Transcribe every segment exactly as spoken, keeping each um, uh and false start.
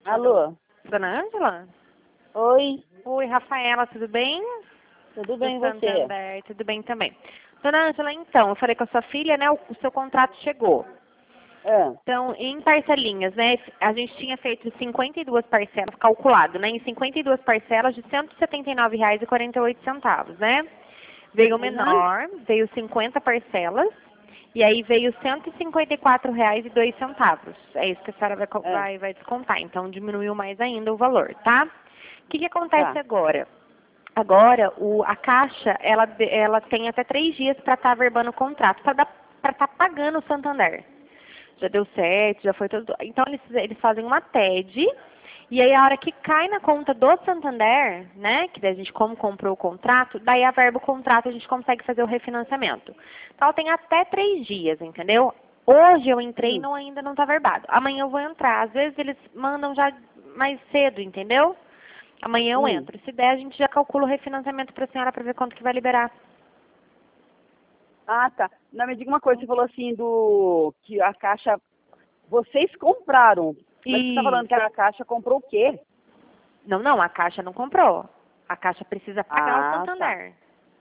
Alô? Dona Ângela? Oi, Oi, Rafaela, tudo bem? tudo bem Do e você? Santander, tudo bem também. Dona Ângela, então, eu falei com a sua filha, né? O, o seu contrato chegou. Ah, Então, em parcelinhas, né? A gente tinha feito cinquenta e duas parcelas, calculado, né? Em cinquenta e duas parcelas de cento e setenta e nove reais e quarenta e oito centavos, né? Veio o uhum. menor, veio cinquenta parcelas, e aí veio cento e cinquenta e quatro reais e dois centavos. É isso que a senhora vai, co- Ah, vai, vai descontar. Então, diminuiu mais ainda o valor, tá? O que, que acontece tá. agora? Agora, o, a Caixa, ela, de- ela tem até três dias para estar averbando o contrato, para estar pagando o Santander. Já deu certo, já foi tudo. Então, eles, eles fazem uma T E D, e aí a hora que cai na conta do Santander, né, que daí a gente como comprou o contrato, daí averba o contrato, a gente consegue fazer o refinanciamento. Então, tem até três dias, entendeu? Hoje eu entrei e Hum, não, ainda não está averbado. Amanhã eu vou entrar. Às vezes eles mandam já mais cedo, entendeu? Amanhã eu hum. entro. Se der, a gente já calcula o refinanciamento para a senhora para ver quanto que vai liberar. Ah, tá. Não, me diga uma coisa, você falou assim do que a Caixa, vocês compraram, mas você tá falando que Isso. a Caixa comprou o quê? Não, não, a Caixa não comprou. A Caixa precisa pagar o Ah, tá. Santander.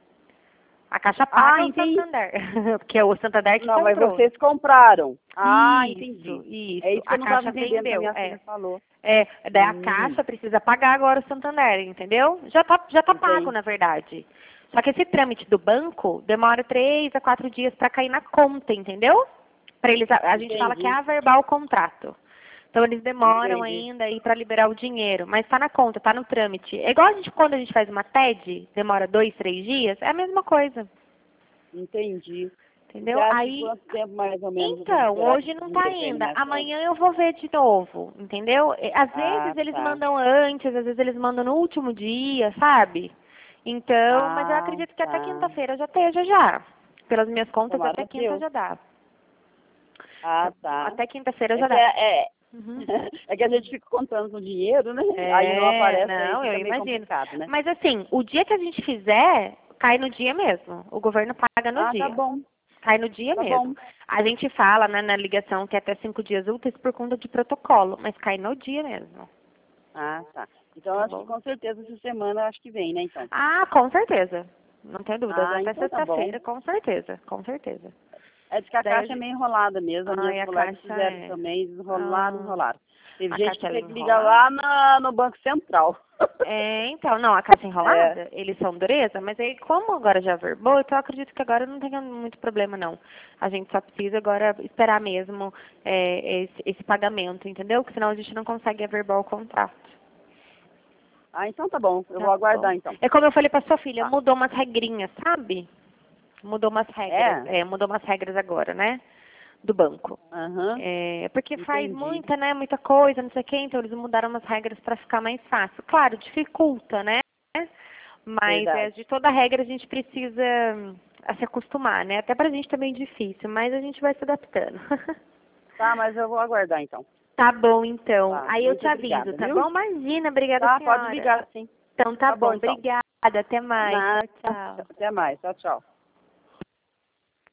A Caixa Ah, paga o entendi. Santander, porque é o Santander que Não, mas comprou. vocês compraram. Ah, Isso, entendi. É isso. isso que A eu não estava Caixa entendendo que a vendeu, minha é. filha falou. É, daí a Hum, Caixa precisa pagar agora o Santander, entendeu? Já tá, já tá pago, entendi. na verdade. Só que esse trâmite do banco demora três a quatro dias para cair na conta, entendeu? Para eles, a, a gente fala que é Entendi. averbar o contrato. Então eles demoram Entendi. ainda aí para liberar o dinheiro, mas está na conta, está no trâmite. É igual a gente quando a gente faz uma T E D, demora dois, três dias, é a mesma coisa, Entendi. E você entendeu? acha que Aí quanto tempo mais ou menos vocês então, esperar hoje para não está interferir ainda. nessa? Amanhã eu vou ver de novo, entendeu? E, às Ah, vezes eles tá. mandam antes, às vezes eles mandam no último dia, sabe? Então, mas eu Ah, acredito que até tá. quinta-feira já esteja já. Pelas minhas contas, Tomara até a quinta Deus. já dá. Ah, Tá? tá. Até quinta-feira É já que, dá. é, é, Uhum. é que a gente fica contando com dinheiro, né? Aí não É, aparece, aí não, eu fica meio imagino. complicado, né? Mas assim, o dia que a gente fizer, cai no dia mesmo. O governo paga no Ah, tá dia. bom, Cai no dia tá mesmo. bom. A gente fala, né, na ligação que é até cinco dias úteis por conta de protocolo, mas cai no dia mesmo. Ah, tá. Então Tá acho que bom? com certeza essa semana acho que vem, né, então? Ah, com certeza. Não tem dúvida. Ah, Até então tá bom. sexta-feira, com certeza. Com certeza. É de que a Daí a caixa é gente... meio enrolada mesmo. As minhas Ai, a colegas caixa fizeram é... também, eles enrolaram, Ah, enrolaram. Teve a gente que caixa ela é teve que ligar enrolada. lá na, no Banco Central. É, então, não, a caixa É. enrolada, eles são dureza, mas aí como agora já verbou, então eu acredito que agora não tenha muito problema não. A gente só precisa agora esperar mesmo é, esse, esse pagamento, entendeu? Porque senão a gente não consegue averbar o contrato. Ah, então tá bom. Eu vou Tá bom. aguardar então. É como eu falei pra sua filha, Tá. mudou umas regrinhas, sabe? Mudou umas regras, É? é, mudou umas regras agora, né? Do banco. Aham. É, porque faz Entendi. muita, né, muita coisa, não sei o quê, então eles mudaram umas regras para ficar mais fácil. Claro, dificulta, né? Mas é, Verdade. de toda regra a gente precisa hum, a se acostumar, né? Até pra gente também é difícil, mas a gente vai se adaptando. Tá, mas eu vou aguardar então. Tá bom, então. Tá. Aí eu te Muito aviso, obrigada, tá viu? bom? Imagina, obrigada, Tá, pode senhora. ligar sim. Então tá Tá bom bom, então. obrigada, até mais. Nada. Tchau, tchau. Até mais. Tchau, tchau.